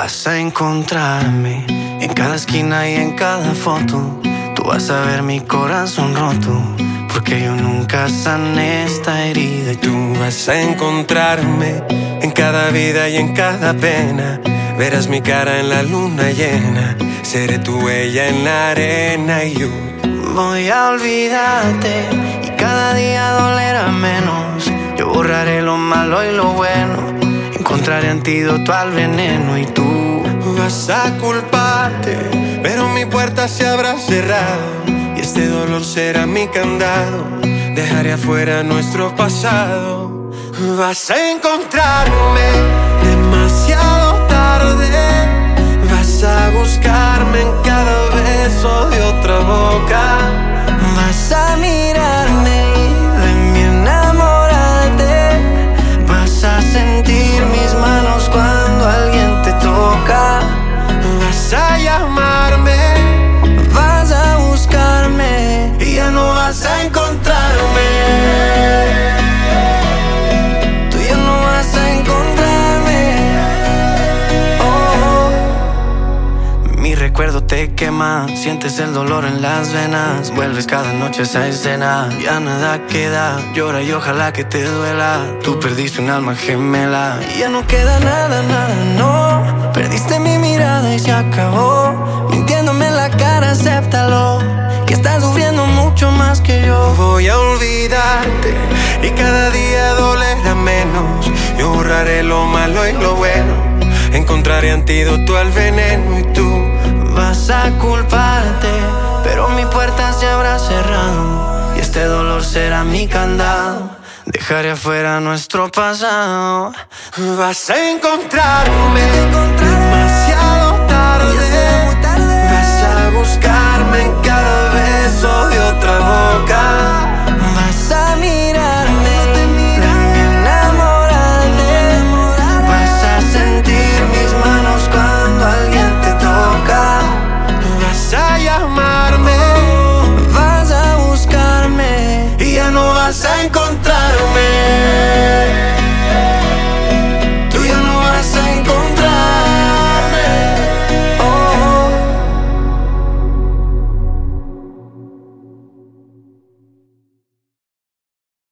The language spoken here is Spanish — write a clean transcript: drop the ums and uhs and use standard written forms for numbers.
Vas a encontrarme en cada esquina y en cada foto. Tú vas a ver mi corazón roto, porque yo nunca sané esta herida. Y tú vas a encontrarme en cada vida y en cada pena. Verás mi cara en la luna llena. Seré tu huella en la arena y yo voy a olvidarte y cada día dolerá menos. Yo borraré lo malo y lo bueno. Encontraré antídoto al veneno y tú vas a culparte, pero mi puerta se habrá cerrado y este dolor será mi candado. Dejaré afuera nuestro pasado. Vas a encontrarme demasiado tarde. Vas a buscarme en cada beso de otra boca. Vas a mirarme y de mí enamorarte. Vas a sentir mis manos cuando alguien te toca. Vas a llamarme, vas a buscarme y ya no vas a encontrarme. Tú ya no vas a encontrarme. Mi recuerdo te quema, sientes el dolor en las venas. Vuelves cada noche a esa escena, ya nada queda. Llora y ojalá que te duela. Tú perdiste un alma gemela y ya no queda nada, nada, no. Perdiste mi mirada y se acabó. Mintiéndome en la cara, acéptalo, que estás sufriendo mucho más que yo. Voy a olvidarte y cada día dolerá menos. Yo borraré lo malo y lo bueno. Encontraré antídoto al veneno y tú vas a culparte, pero mi puerta se habrá cerrado y este dolor será mi candado. Dejaré afuera nuestro pasado. Vas a encontrarme demasiado tarde.